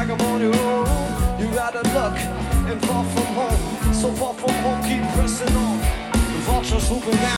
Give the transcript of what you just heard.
like I'm on your own. You got a luck and far from home. So far from home, keep pressing on. The vultures swooping down.